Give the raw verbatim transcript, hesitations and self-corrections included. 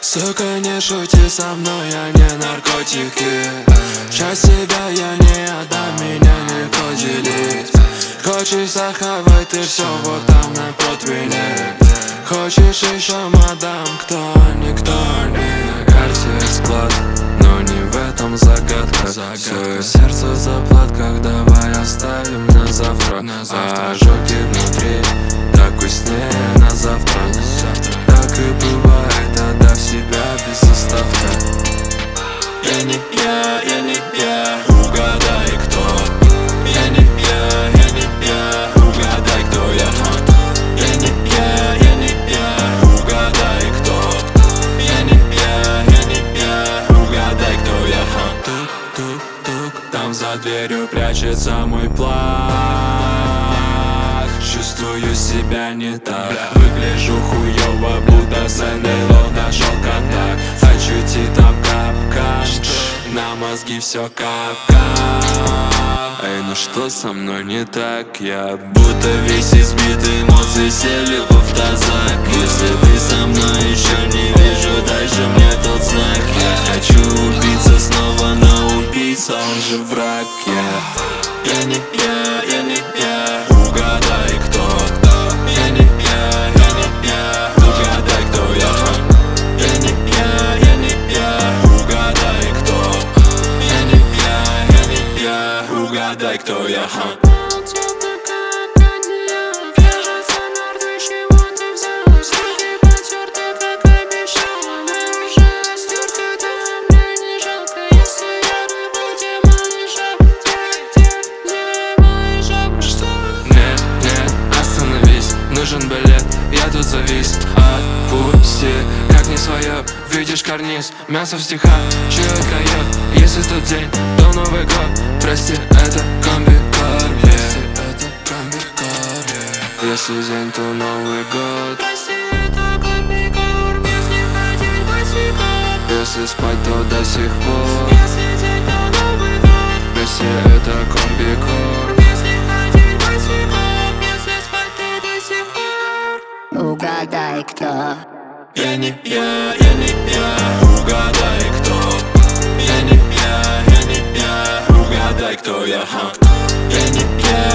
Сука, не шути со мной, я не наркотики. Часть себя я не отдам, меня легко делить. Хочешь захавать, ты все вот там на противне. Хочешь еще, мадам, кто, никто не. На карте склад, но не в этом загадка. Свое сердце в заплатках, давай оставим на завтра. А ожоги внутри, так вкуснее на завтра. Так и бывает, отдав себя без остатка. Я не я, я не я, угадай кто. Я не я, я не я, угадай кто я. Я не я, я не я, угадай кто. Я не я, я не я, угадай кто я. Тук-тук-тук, там за дверью прячется мой план. Чувствую себя не так, выгляжу хуёво, будто с эн эл о нашел контакт. Ощути там капкан, на мозги все капкан. Эй, ну что со мной не так? Я будто весь избит, эмоции сели в автозак. Если ты со мной еще не вижу, дальше мне тот знак. Я хочу убиться снова, но убийца, он же враг. Я, я не я, я не я, угадай кто. Я не я, я не я, угадай кто я. Я не я, я не я, угадай кто. Я не я, я не я, угадай кто я. Нужен билет, я тут завис. Отпусти, как не свое, видишь карниз. Мясо в стихах, чует койот. Если тот день, то Новый год. Прости, это комбикор, Если это комбикор, yeah. Если день, то Новый год. Прости, это комбикор. Если хотеть босиком, если спать, то до сих пор. Если день, то Новый год. Прости, это комбикор. Угадай кто. Я не я, я не я, угадай кто. Я не я, я не я, угадай кто я. Я не я.